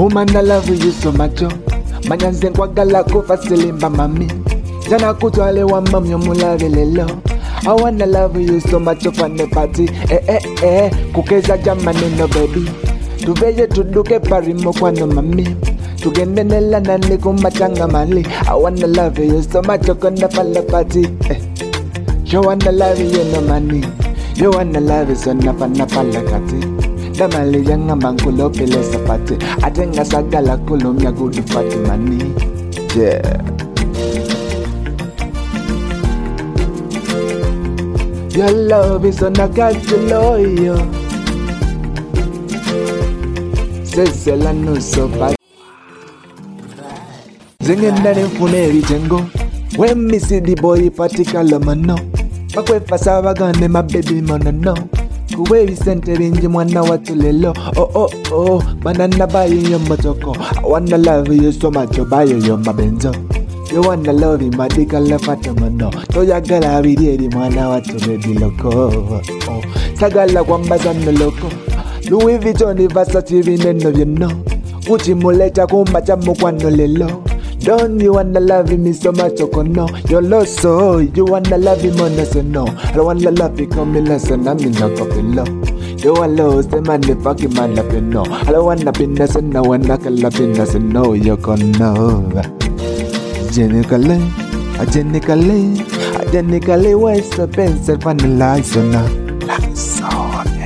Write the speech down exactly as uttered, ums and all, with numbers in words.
Woman, I love you so much. Manyanze nkwagala kufa silimba mami. Jana kutwale wa mami omulave lelo. I wanna love you so much on the party. Eh eh eh, kukeza jamani no baby. Tuveye tuduke parimo kwano mami. Tugende nela nani kumachanga mali. I wanna love you so much on the party. Eh. You wanna love you no money. You wanna love you so na pana pala kati. Damali yanga mangulo pele sapati. Atenga sagala kulo mya gudu fati mani. Yeah. Your love is on a loyo. Sesela no so bad. Zingenda funeri jengo. When me see the boy particular mano. Makwe fasava gane my baby mono no. Kuwe we center inji mwana watu lelo. Oh oh oh, banana bayo yo motoko. I wanna love you so much, bayo yo mabenzo. You wanna love him, madika la fatama no. Toya gala vidiri mwana watu baby loko. Oh, sagala kwambaza no loko. Louis Vuitton Versace vineno you know. Uchi muleta kumbacha mukwano lelo. Don't you wanna love me so much, no? You're lost, so you wanna love him on us, no? I wanna love you, come in, listen, I'm in a couple low. You want lost, the man, the fucking man, up you know. I don't wanna be nothing, no one, I can love you, nothing, no, you're gonna know. Genically, a genically, a genically, what's the pencil, vanilla, so now, like so.